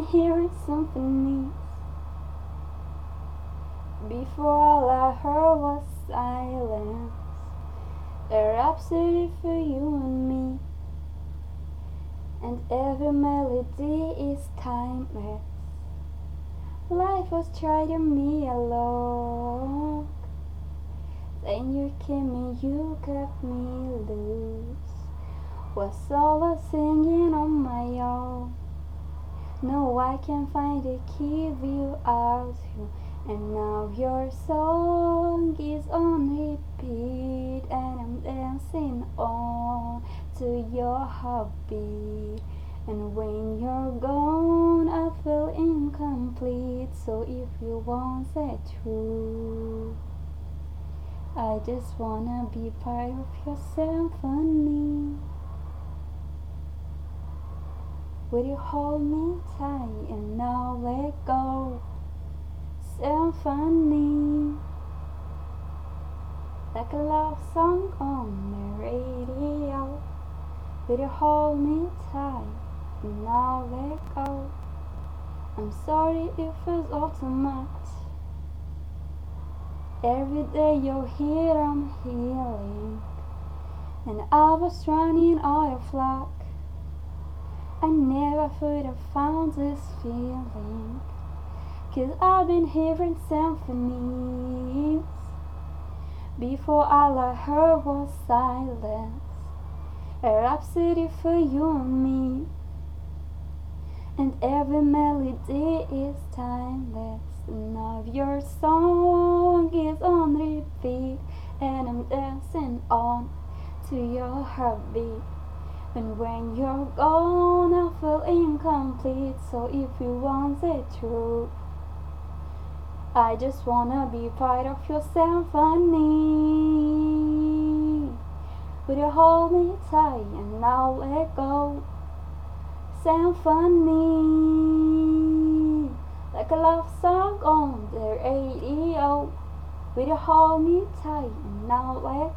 been hearing symphonies. Before all I heard was silence, a rhapsody for you and me. And every melody is timeless. Life was trying me along. Then you came and you cut me loose. Was solo singing on my own. No, I can't find a key view out you. And now your song is on repeat, and I'm dancing on to your heartbeat. And when you're gone, I feel incomplete. So if you want that true, I just wanna be part of your symphony. Will you hold me tight and not let go? Symphony, like a love song on the radio. Will you hold me tight and not let go? I'm sorry it feels all too much. Every day you're here, I'm healing, and I was running out of luck. I never would have found this feeling, 'cause I've been hearing symphonies. Before all I heard was silence, a rhapsody for you and me. And every melody is timeless. Now your song is on repeat, and I'm dancing on to your heartbeat. And when you're gone, I feel incomplete. So if you want it true, I just wanna be part of your symphony. Will you hold me tight and not let go? Symphony, like a love song on the radio. Will you hold me tight and not let